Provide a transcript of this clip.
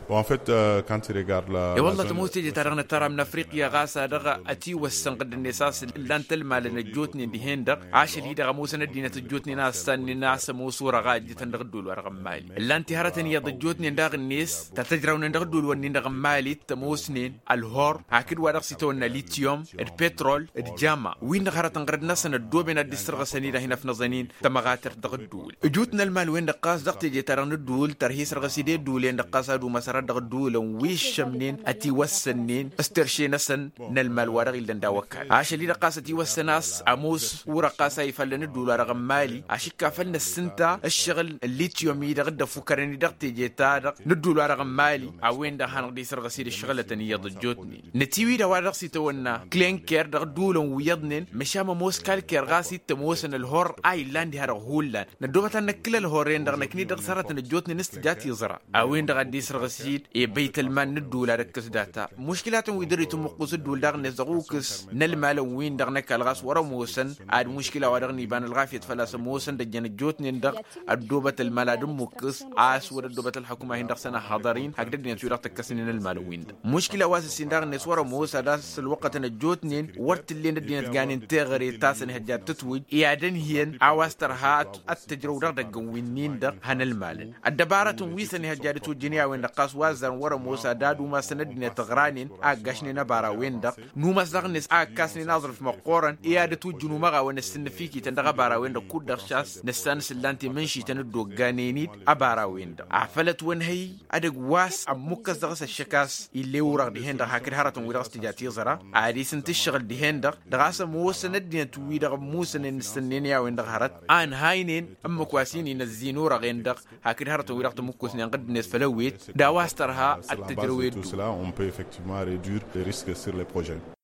En fait, quand tu regardes يا والله تموتي ترى ترى من افريقيا غاسا دغا اتي والسنقد النساس لانت المال نجوتني دهين دغ عاش لي دغ موسى ندينا تجوتني ناس سن ناس مو صوره غاجي تندغدول ورقم مالي لانت هرتني يضجوتني دغ الناس تتجرون ندغدول وني دغ مالي تموسنين الهور اكيد ورق سيتون ليثيوم البترول الجاما وين هرتن غرد ناس ندوبنا الدسترغ سنيده هنا في نظنين تمغاتر دغدول جوتنا المال وين دقاس دغتي جي ترى ندول ترهيس رغسيدي دولين دقاس دو مسار دغدول ويش منين اتي وسنين استرشي نسن نلمال ورق اللي ندوكل عاش لي رقاستي وسناس عموس ورقاسه يفلن الدولار رقم مالي عشكا فلن السنتا الشغل الليثيوم يدغد فكرني دغتي جيتا ندولار رقم مالي اوين ده هنقدي سرغسيد الشغله تانية ضجوتني نتيوي ده ورقسي تونا كلينكر دغدولن ويضنن مشام موسكال كيرغاسي تموسن الهور ايلاند هر هولان ندوبتا نكل الهورين دغ نكني دغ سرت نجوتني نستجاتي زرا اوين دغ دي سرغسيد اي بيت المال ندولار كسداتا مشكلاتهم ويدريتو مقص الدول دغ نزغوكس نلمال وين دغ نك الغاس ورا موسن عاد مشكله ودغني بان الغافيه فلاس موسن دجن جوتني دغ الدوبه المال دم مقص عاس ور الدوبه الحكومه هند سنه حاضرين حقد نتو دغ تكسنين المال وين مشكله واسس دغ نس ورا موسى داس الوقت نجوتني ورت اللي ندين جانين تغري تاسن حاجات تتوج يادن هين عواسترهات التجرو دغ وينين دغ هن المال الدبارة ويسن حاجات توجنيا وين دقاس وازن ورا موسى دادو ما سندني تغرانين اغاشني نبارا ويندق نوما زغنس اكاسني ناظر في مقورن اياده توجنو مغا ونسن فيكي تندغ بارا ويندق كودر شاس نسان سلانتي منشي تندو غانينيد ابارا ويندق عفلت ونهي ادق واس امكس دغس الشكاس اللي ورق دي هند هاكر هرتن ويرغس تجاتي زرا عادي سنت الشغل دي هند دغاس موسن الدين توي دغ موسن نسنين يا ويندق هرت ان هاينين ام كواسين ينزينو رغيندق هاكر هرتن ويرغت مكوسن قد نس فلويت داواسترها التجرويد on peut effectivement réduire les risques sur les projets.